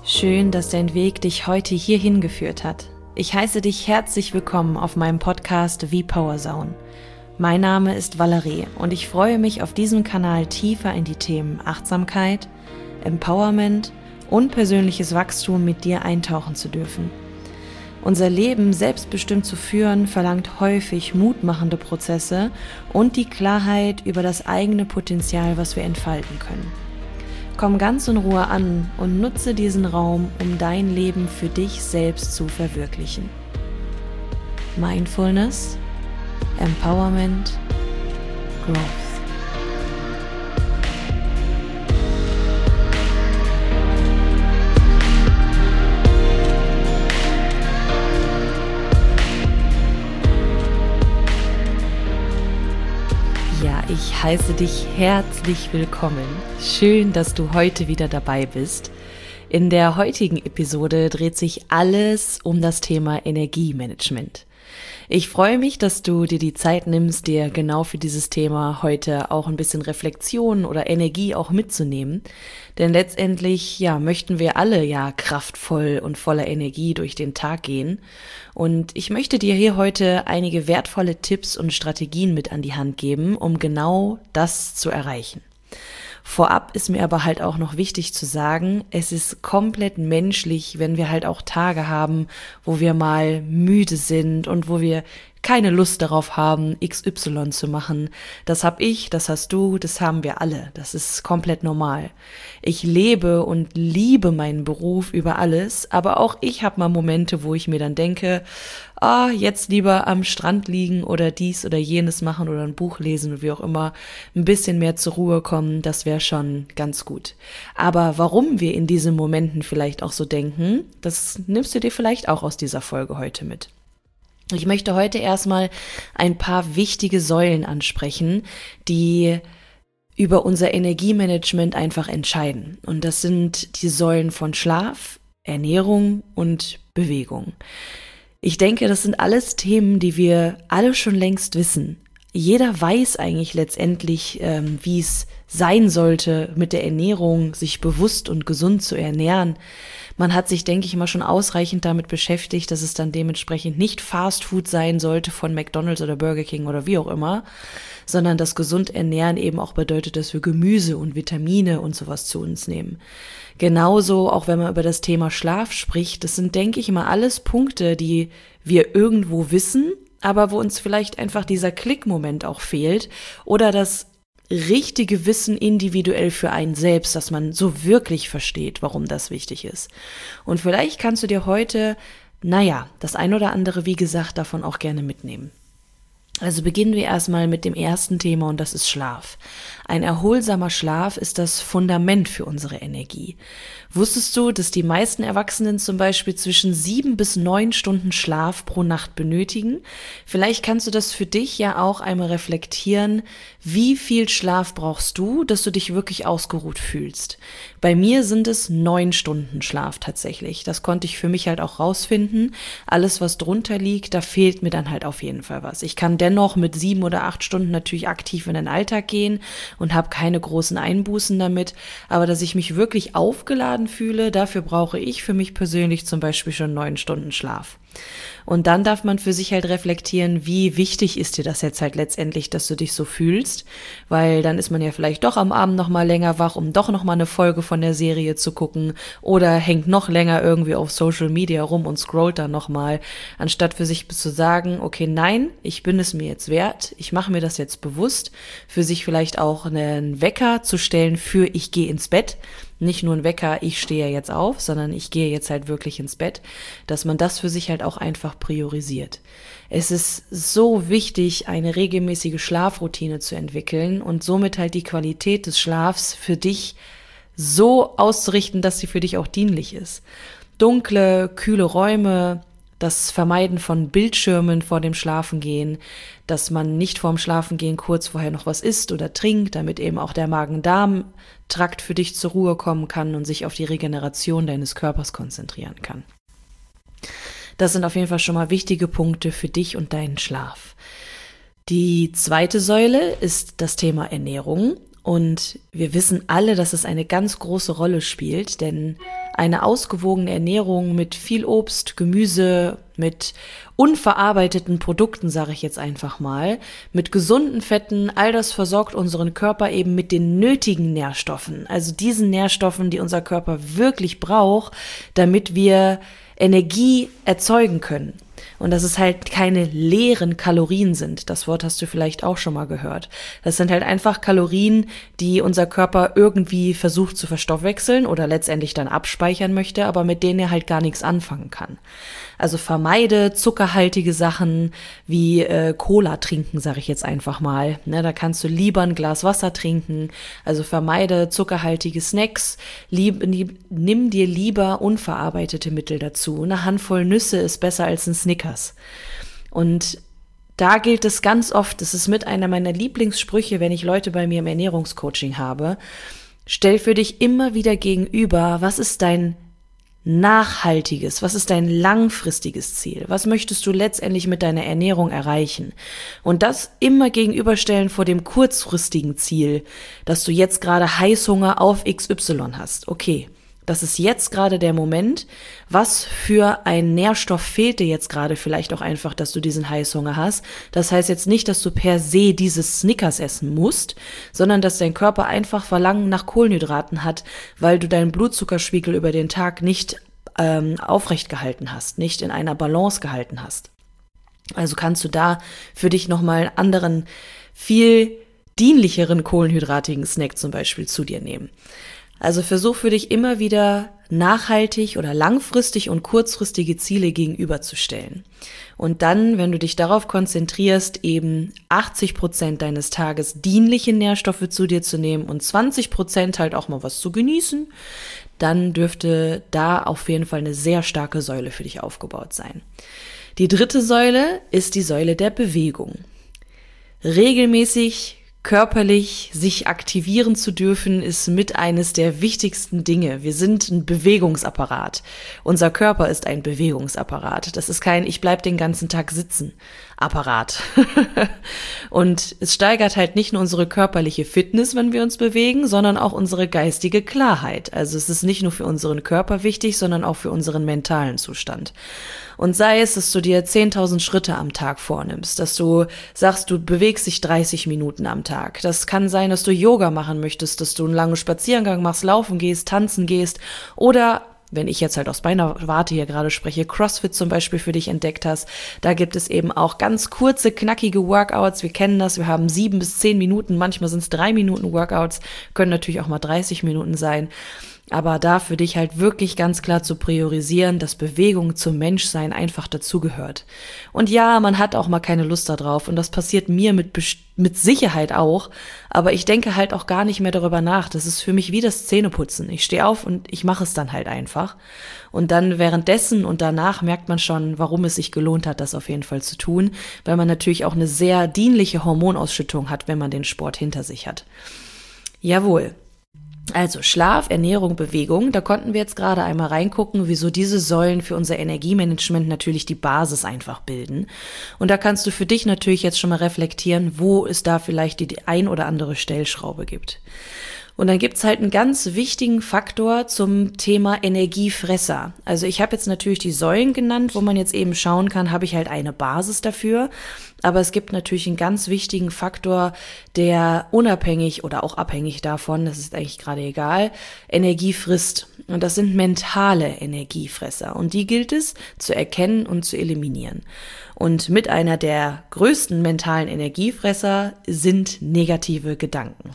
Schön, dass dein Weg dich heute hierhin geführt hat. Ich heiße dich herzlich willkommen auf meinem Podcast V-Power Zone. Mein Name ist Valerie und ich freue mich, auf diesem Kanal tiefer in die Themen Achtsamkeit, Empowerment und persönliches Wachstum mit dir eintauchen zu dürfen. Unser Leben selbstbestimmt zu führen, verlangt häufig mutmachende Prozesse und die Klarheit über das eigene Potenzial, was wir entfalten können. Komm ganz in Ruhe an und nutze diesen Raum, um dein Leben für dich selbst zu verwirklichen. Mindfulness, Empowerment, Growth. Ich heiße dich herzlich willkommen. Schön, dass du heute wieder dabei bist. In der heutigen Episode dreht sich alles um das Thema Energiemanagement. Ich freue mich, dass du dir die Zeit nimmst, dir genau für dieses Thema heute auch ein bisschen Reflexion oder Energie auch mitzunehmen. Denn letztendlich, möchten wir alle kraftvoll und voller Energie durch den Tag gehen. Und ich möchte dir hier heute einige wertvolle Tipps und Strategien mit an die Hand geben, um genau das zu erreichen. Vorab ist mir aber halt auch noch wichtig zu sagen, es ist komplett menschlich, wenn wir halt auch Tage haben, wo wir mal müde sind und wo wir keine Lust darauf haben, XY zu machen. Das hab ich, das hast du, das haben wir alle. Das ist komplett normal. Ich lebe und liebe meinen Beruf über alles, aber auch ich habe mal Momente, wo ich mir dann denke, jetzt lieber am Strand liegen oder dies oder jenes machen oder ein Buch lesen oder wie auch immer, ein bisschen mehr zur Ruhe kommen, das wäre schon ganz gut. Aber warum wir in diesen Momenten vielleicht auch so denken, das nimmst du dir vielleicht auch aus dieser Folge heute mit. Ich möchte heute erstmal ein paar wichtige Säulen ansprechen, die über unser Energiemanagement einfach entscheiden. Und das sind die Säulen von Schlaf, Ernährung und Bewegung. Ich denke, das sind alles Themen, die wir alle schon längst wissen. Jeder weiß eigentlich letztendlich, wie es sein sollte, mit der Ernährung sich bewusst und gesund zu ernähren. Man hat sich, denke ich mal, schon ausreichend damit beschäftigt, dass es dann dementsprechend nicht Fast Food sein sollte von McDonald's oder Burger King oder wie auch immer, sondern dass gesund ernähren eben auch bedeutet, dass wir Gemüse und Vitamine und sowas zu uns nehmen. Genauso, auch wenn man über das Thema Schlaf spricht, das sind, denke ich mal, alles Punkte, die wir irgendwo wissen, aber wo uns vielleicht einfach dieser Klickmoment auch fehlt oder das richtige Wissen individuell für einen selbst, dass man so wirklich versteht, warum das wichtig ist. Und vielleicht kannst du dir heute, das ein oder andere, wie gesagt, davon auch gerne mitnehmen. Also beginnen wir erstmal mit dem ersten Thema und das ist Schlaf. Ein erholsamer Schlaf ist das Fundament für unsere Energie. Wusstest du, dass die meisten Erwachsenen zum Beispiel zwischen 7 bis 9 Stunden Schlaf pro Nacht benötigen? Vielleicht kannst du das für dich ja auch einmal reflektieren. Wie viel Schlaf brauchst du, dass du dich wirklich ausgeruht fühlst? Bei mir sind es 9 Stunden Schlaf tatsächlich. Das konnte ich für mich halt auch rausfinden. Alles, was drunter liegt, da fehlt mir dann halt auf jeden Fall was. Ich kann dennoch mit 7 oder 8 Stunden natürlich aktiv in den Alltag gehen und habe keine großen Einbußen damit. Aber dass ich mich wirklich aufgeladen fühle, dafür brauche ich für mich persönlich zum Beispiel schon 9 Stunden Schlaf. Und dann darf man für sich halt reflektieren, wie wichtig ist dir das jetzt halt letztendlich, dass du dich so fühlst, weil dann ist man ja vielleicht doch am Abend noch mal länger wach, um doch noch mal eine Folge von der Serie zu gucken oder hängt noch länger irgendwie auf Social Media rum und scrollt dann noch mal, anstatt für sich zu sagen, okay, nein, ich bin es mir jetzt wert, ich mache mir das jetzt bewusst, für sich vielleicht auch einen Wecker zu stellen für ich gehe ins Bett. Nicht nur ein Wecker, ich stehe jetzt auf, sondern ich gehe jetzt halt wirklich ins Bett, dass man das für sich halt auch einfach priorisiert. Es ist so wichtig, eine regelmäßige Schlafroutine zu entwickeln und somit halt die Qualität des Schlafs für dich so auszurichten, dass sie für dich auch dienlich ist. Dunkle, kühle Räume, das Vermeiden von Bildschirmen vor dem Schlafengehen, dass man nicht vorm Schlafengehen kurz vorher noch was isst oder trinkt, damit eben auch der Magen-Darm-Trakt für dich zur Ruhe kommen kann und sich auf die Regeneration deines Körpers konzentrieren kann. Das sind auf jeden Fall schon mal wichtige Punkte für dich und deinen Schlaf. Die zweite Säule ist das Thema Ernährung. Und wir wissen alle, dass es eine ganz große Rolle spielt, denn eine ausgewogene Ernährung mit viel Obst, Gemüse, mit unverarbeiteten Produkten, sage ich jetzt einfach mal, mit gesunden Fetten, all das versorgt unseren Körper eben mit den nötigen Nährstoffen, also diesen Nährstoffen, die unser Körper wirklich braucht, damit wir Energie erzeugen können. Und dass es halt keine leeren Kalorien sind. Das Wort hast du vielleicht auch schon mal gehört. Das sind halt einfach Kalorien, die unser Körper irgendwie versucht zu verstoffwechseln oder letztendlich dann abspeichern möchte, aber mit denen er halt gar nichts anfangen kann. Also vermeide zuckerhaltige Sachen wie Cola trinken, sage ich jetzt einfach mal. Ne, da kannst du lieber ein Glas Wasser trinken. Also vermeide zuckerhaltige Snacks. Nimm dir lieber unverarbeitete Mittel dazu. Eine Handvoll Nüsse ist besser als ein Snickers. Und da gilt es ganz oft, das ist mit einer meiner Lieblingssprüche, wenn ich Leute bei mir im Ernährungscoaching habe. Stell für dich immer wieder gegenüber, was ist dein nachhaltiges, was ist dein langfristiges Ziel? Was möchtest du letztendlich mit deiner Ernährung erreichen? Und das immer gegenüberstellen vor dem kurzfristigen Ziel, dass du jetzt gerade Heißhunger auf XY hast. Okay, das ist jetzt gerade der Moment. Was für ein Nährstoff fehlt dir jetzt gerade vielleicht auch einfach, dass du diesen Heißhunger hast? Das heißt jetzt nicht, dass du per se dieses Snickers essen musst, sondern dass dein Körper einfach Verlangen nach Kohlenhydraten hat, weil du deinen Blutzuckerspiegel über den Tag nicht aufrecht gehalten hast, nicht in einer Balance gehalten hast. Also kannst du da für dich nochmal einen anderen, viel dienlicheren kohlenhydratigen Snack zum Beispiel zu dir nehmen. Also versuch für dich immer wieder nachhaltig oder langfristig und kurzfristige Ziele gegenüberzustellen. Und dann, wenn du dich darauf konzentrierst, eben 80% deines Tages dienliche Nährstoffe zu dir zu nehmen und 20% halt auch mal was zu genießen, dann dürfte da auf jeden Fall eine sehr starke Säule für dich aufgebaut sein. Die dritte Säule ist die Säule der Bewegung. Regelmäßig körperlich sich aktivieren zu dürfen, ist mit eines der wichtigsten Dinge. Wir sind ein Bewegungsapparat. Unser Körper ist ein Bewegungsapparat. Das ist kein ich bleib den ganzen Tag sitzen Apparat. Und es steigert halt nicht nur unsere körperliche Fitness, wenn wir uns bewegen, sondern auch unsere geistige Klarheit. Also es ist nicht nur für unseren Körper wichtig, sondern auch für unseren mentalen Zustand. Und sei es, dass du dir 10.000 Schritte am Tag vornimmst, dass du sagst, du bewegst dich 30 Minuten am Tag. Das kann sein, dass du Yoga machen möchtest, dass du einen langen Spaziergang machst, laufen gehst, tanzen gehst oder, wenn ich jetzt halt aus meiner Warte hier gerade spreche, CrossFit zum Beispiel für dich entdeckt hast. Da gibt es eben auch ganz kurze, knackige Workouts. Wir kennen das, wir haben 7 bis 10 Minuten, manchmal sind es 3 Minuten Workouts, können natürlich auch mal 30 Minuten sein. Aber da für dich halt wirklich ganz klar zu priorisieren, dass Bewegung zum Menschsein einfach dazugehört. Und ja, man hat auch mal keine Lust da drauf und das passiert mir mit Sicherheit auch, aber ich denke halt auch gar nicht mehr darüber nach. Das ist für mich wie das Zähneputzen. Ich stehe auf und ich mache es dann halt einfach. Und dann währenddessen und danach merkt man schon, warum es sich gelohnt hat, das auf jeden Fall zu tun, weil man natürlich auch eine sehr dienliche Hormonausschüttung hat, wenn man den Sport hinter sich hat. Jawohl. Also Schlaf, Ernährung, Bewegung, da konnten wir jetzt gerade einmal reingucken, wieso diese Säulen für unser Energiemanagement natürlich die Basis einfach bilden. Und da kannst du für dich natürlich jetzt schon mal reflektieren, wo es da vielleicht die ein oder andere Stellschraube gibt. Und dann gibt's halt einen ganz wichtigen Faktor zum Thema Energiefresser. Also ich habe jetzt natürlich die Säulen genannt, wo man jetzt eben schauen kann, habe ich halt eine Basis dafür. Aber es gibt natürlich einen ganz wichtigen Faktor, der unabhängig oder auch abhängig davon, das ist eigentlich gerade egal, Energie frisst. Und das sind mentale Energiefresser. Und die gilt es zu erkennen und zu eliminieren. Und mit einer der größten mentalen Energiefresser sind negative Gedanken.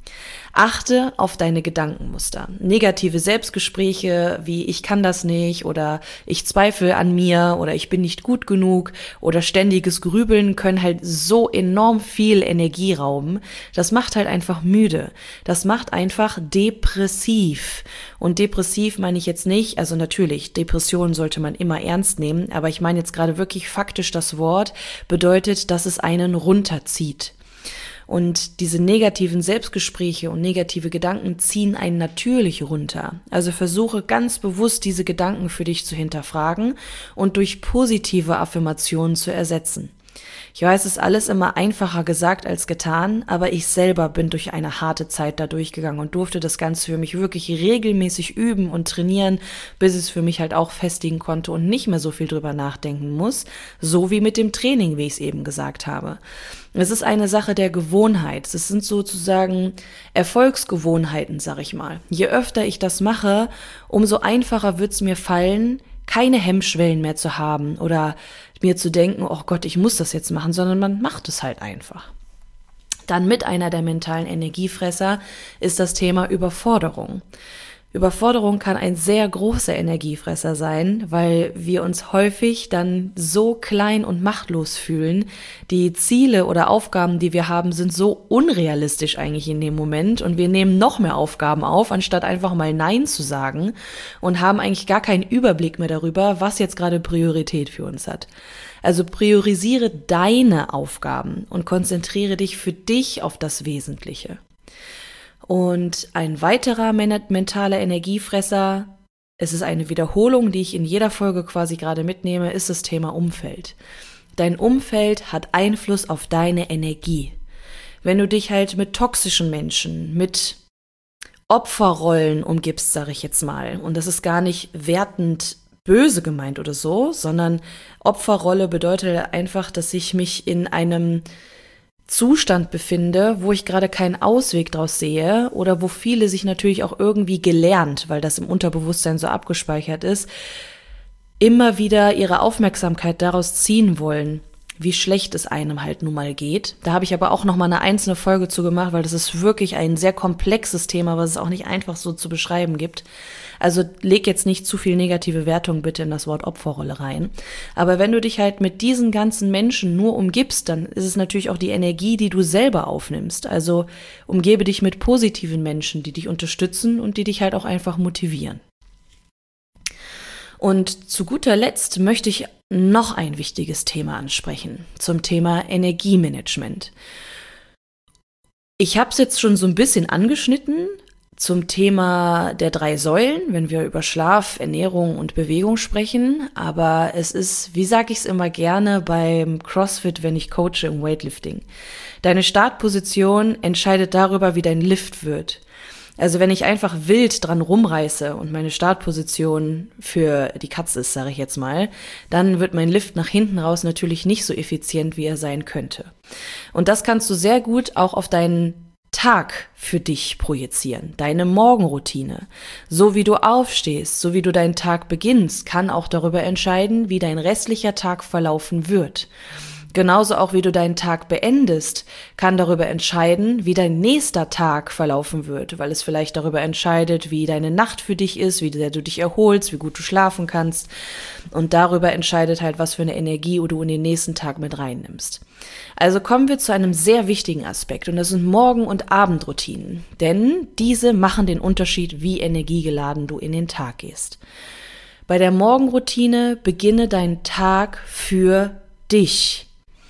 Achte auf deine Gedankenmuster. Negative Selbstgespräche wie ich kann das nicht oder ich zweifle an mir oder ich bin nicht gut genug oder ständiges Grübeln können halt so enorm viel Energie rauben. Das macht halt einfach müde. Das macht einfach depressiv. Und depressiv meine ich jetzt nicht, also natürlich, Depressionen sollte man immer ernst nehmen, aber ich meine jetzt gerade wirklich faktisch das Wort, bedeutet, dass es einen runterzieht. Und diese negativen Selbstgespräche und negative Gedanken ziehen einen natürlich runter. Also versuche ganz bewusst diese Gedanken für dich zu hinterfragen und durch positive Affirmationen zu ersetzen. Ich weiß, es ist alles immer einfacher gesagt als getan, aber ich selber bin durch eine harte Zeit da durchgegangen und durfte das Ganze für mich wirklich regelmäßig üben und trainieren, bis es für mich halt auch festigen konnte und nicht mehr so viel drüber nachdenken muss, so wie mit dem Training, wie ich es eben gesagt habe. Es ist eine Sache der Gewohnheit. Es sind sozusagen Erfolgsgewohnheiten, sag ich mal. Je öfter ich das mache, umso einfacher wird es mir fallen, keine Hemmschwellen mehr zu haben oder mir zu denken, oh Gott, ich muss das jetzt machen, sondern man macht es halt einfach. Dann mit einer der mentalen Energiefresser ist das Thema Überforderung. Überforderung kann ein sehr großer Energiefresser sein, weil wir uns häufig dann so klein und machtlos fühlen. Die Ziele oder Aufgaben, die wir haben, sind so unrealistisch eigentlich in dem Moment und wir nehmen noch mehr Aufgaben auf, anstatt einfach mal Nein zu sagen und haben eigentlich gar keinen Überblick mehr darüber, was jetzt gerade Priorität für uns hat. Also priorisiere deine Aufgaben und konzentriere dich für dich auf das Wesentliche. Und ein weiterer mentaler Energiefresser, es ist eine Wiederholung, die ich in jeder Folge quasi gerade mitnehme, ist das Thema Umfeld. Dein Umfeld hat Einfluss auf deine Energie. Wenn du dich halt mit toxischen Menschen, mit Opferrollen umgibst, sage ich jetzt mal, und das ist gar nicht wertend böse gemeint oder so, sondern Opferrolle bedeutet einfach, dass ich mich in einem Zustand befinde, wo ich gerade keinen Ausweg draus sehe oder wo viele sich natürlich auch irgendwie gelernt, weil das im Unterbewusstsein so abgespeichert ist, immer wieder ihre Aufmerksamkeit daraus ziehen wollen, wie schlecht es einem halt nun mal geht. Da habe ich aber auch noch mal eine einzelne Folge zu gemacht, weil das ist wirklich ein sehr komplexes Thema, was es auch nicht einfach so zu beschreiben gibt. Also leg jetzt nicht zu viel negative Wertung bitte in das Wort Opferrolle rein. Aber wenn du dich halt mit diesen ganzen Menschen nur umgibst, dann ist es natürlich auch die Energie, die du selber aufnimmst. Also umgebe dich mit positiven Menschen, die dich unterstützen und die dich halt auch einfach motivieren. Und zu guter Letzt möchte ich noch ein wichtiges Thema ansprechen, zum Thema Energiemanagement. Ich habe es jetzt schon so ein bisschen angeschnitten zum Thema der 3 Säulen, wenn wir über Schlaf, Ernährung und Bewegung sprechen, aber es ist, wie sage ich es immer gerne beim CrossFit, wenn ich coache im Weightlifting, deine Startposition entscheidet darüber, wie dein Lift wird. Also wenn ich einfach wild dran rumreiße und meine Startposition für die Katze ist, sage ich jetzt mal, dann wird mein Lift nach hinten raus natürlich nicht so effizient, wie er sein könnte. Und das kannst du sehr gut auch auf deinen Tag für dich projizieren, deine Morgenroutine. So wie du aufstehst, so wie du deinen Tag beginnst, kann auch darüber entscheiden, wie dein restlicher Tag verlaufen wird. Genauso auch wie du deinen Tag beendest, kann darüber entscheiden, wie dein nächster Tag verlaufen wird, weil es vielleicht darüber entscheidet, wie deine Nacht für dich ist, wie sehr du dich erholst, wie gut du schlafen kannst. Und darüber entscheidet halt, was für eine Energie du in den nächsten Tag mit reinnimmst. Also kommen wir zu einem sehr wichtigen Aspekt und das sind Morgen- und Abendroutinen, denn diese machen den Unterschied, wie energiegeladen du in den Tag gehst. Bei der Morgenroutine beginne deinen Tag für dich.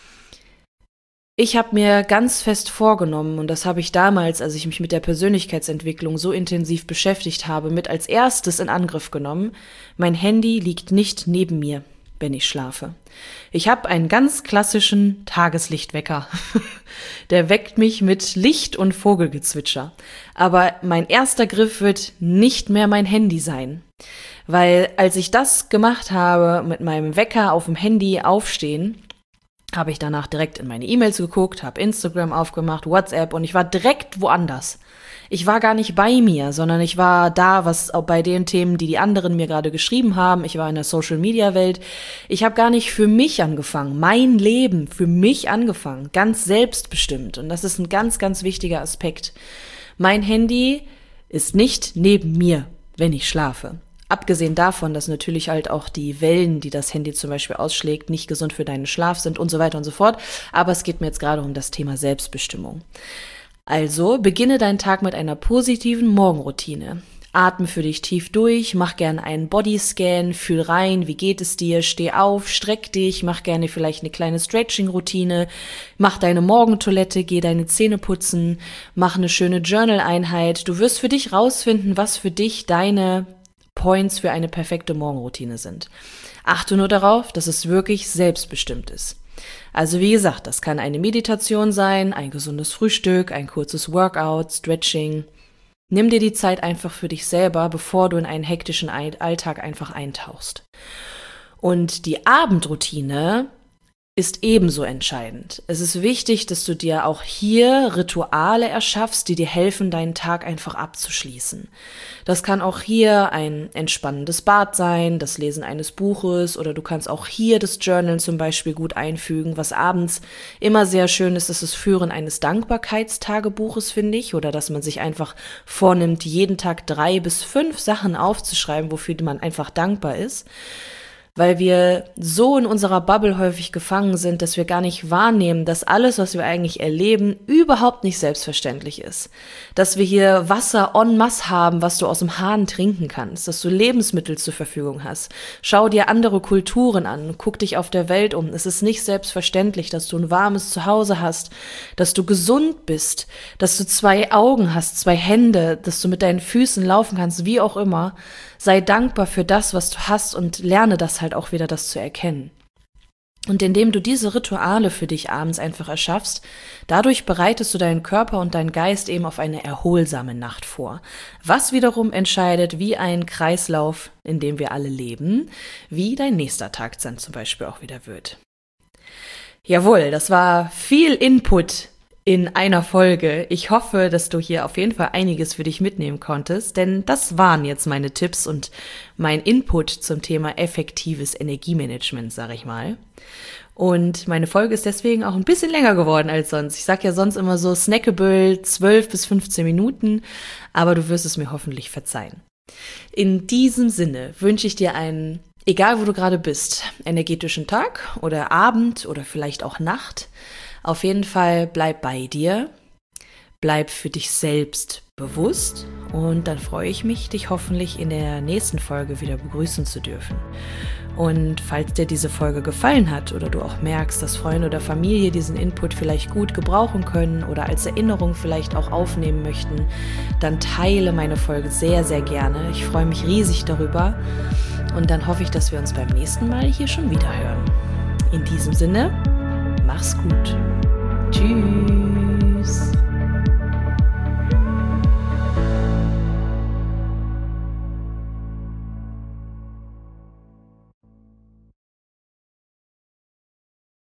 Ich habe mir ganz fest vorgenommen, und das habe ich damals, als ich mich mit der Persönlichkeitsentwicklung so intensiv beschäftigt habe, mit als erstes in Angriff genommen, mein Handy liegt nicht neben mir, wenn ich schlafe. Ich habe einen ganz klassischen Tageslichtwecker. Der weckt mich mit Licht und Vogelgezwitscher. Aber mein erster Griff wird nicht mehr mein Handy sein. Weil als ich das gemacht habe, mit meinem Wecker auf dem Handy aufstehen, habe ich danach direkt in meine E-Mails geguckt, habe Instagram aufgemacht, WhatsApp und ich war direkt woanders. Ich war gar nicht bei mir, sondern ich war da, was auch bei den Themen, die anderen mir gerade geschrieben haben. Ich war in der Social-Media-Welt. Ich habe gar nicht für mich angefangen, mein Leben für mich angefangen, ganz selbstbestimmt. Und das ist ein ganz, ganz wichtiger Aspekt. Mein Handy ist nicht neben mir, wenn ich schlafe. Abgesehen davon, dass natürlich halt auch die Wellen, die das Handy zum Beispiel ausschlägt, nicht gesund für deinen Schlaf sind und so weiter und so fort. Aber es geht mir jetzt gerade um das Thema Selbstbestimmung. Also beginne deinen Tag mit einer positiven Morgenroutine. Atme für dich tief durch, mach gerne einen Bodyscan, fühl rein, wie geht es dir, steh auf, streck dich, mach gerne vielleicht eine kleine Stretching-Routine, mach deine Morgentoilette, geh deine Zähne putzen, mach eine schöne Journal-Einheit. Du wirst für dich rausfinden, was für dich deine Points für eine perfekte Morgenroutine sind. Achte nur darauf, dass es wirklich selbstbestimmt ist. Also wie gesagt, das kann eine Meditation sein, ein gesundes Frühstück, ein kurzes Workout, Stretching. Nimm dir die Zeit einfach für dich selber, bevor du in einen hektischen Alltag einfach eintauchst. Und die Abendroutine ist ebenso entscheidend. Es ist wichtig, dass du dir auch hier Rituale erschaffst, die dir helfen, deinen Tag einfach abzuschließen. Das kann auch hier ein entspannendes Bad sein, das Lesen eines Buches, oder du kannst auch hier das Journal zum Beispiel gut einfügen. Was abends immer sehr schön ist, ist das Führen eines Dankbarkeitstagebuches, finde ich, oder dass man sich einfach vornimmt, jeden Tag 3 bis 5 Sachen aufzuschreiben, wofür man einfach dankbar ist. Weil wir so in unserer Bubble häufig gefangen sind, dass wir gar nicht wahrnehmen, dass alles, was wir eigentlich erleben, überhaupt nicht selbstverständlich ist. Dass wir hier Wasser en masse haben, was du aus dem Hahn trinken kannst, dass du Lebensmittel zur Verfügung hast. Schau dir andere Kulturen an, guck dich auf der Welt um. Es ist nicht selbstverständlich, dass du ein warmes Zuhause hast, dass du gesund bist, dass du 2 Augen hast, 2 Hände, dass du mit deinen Füßen laufen kannst, wie auch immer. Sei dankbar für das, was du hast, und lerne das halt auch wieder, das zu erkennen. Und indem du diese Rituale für dich abends einfach erschaffst, dadurch bereitest du deinen Körper und deinen Geist eben auf eine erholsame Nacht vor. Was wiederum entscheidet, wie ein Kreislauf, in dem wir alle leben, wie dein nächster Tag dann zum Beispiel auch wieder wird. Jawohl, das war viel Input in einer Folge. Ich hoffe, dass du hier auf jeden Fall einiges für dich mitnehmen konntest, denn das waren jetzt meine Tipps und mein Input zum Thema effektives Energiemanagement, sage ich mal. Und meine Folge ist deswegen auch ein bisschen länger geworden als sonst. Ich sage ja sonst immer so snackable 12 bis 15 Minuten, aber du wirst es mir hoffentlich verzeihen. In diesem Sinne wünsche ich dir einen, egal wo du gerade bist, energetischen Tag oder Abend oder vielleicht auch Nacht. Auf jeden Fall bleib bei dir, bleib für dich selbst bewusst, und dann freue ich mich, dich hoffentlich in der nächsten Folge wieder begrüßen zu dürfen. Und falls dir diese Folge gefallen hat oder du auch merkst, dass Freunde oder Familie diesen Input vielleicht gut gebrauchen können oder als Erinnerung vielleicht auch aufnehmen möchten, dann teile meine Folge sehr, sehr gerne. Ich freue mich riesig darüber, und dann hoffe ich, dass wir uns beim nächsten Mal hier schon wieder hören. In diesem Sinne, mach's gut. Tschüss.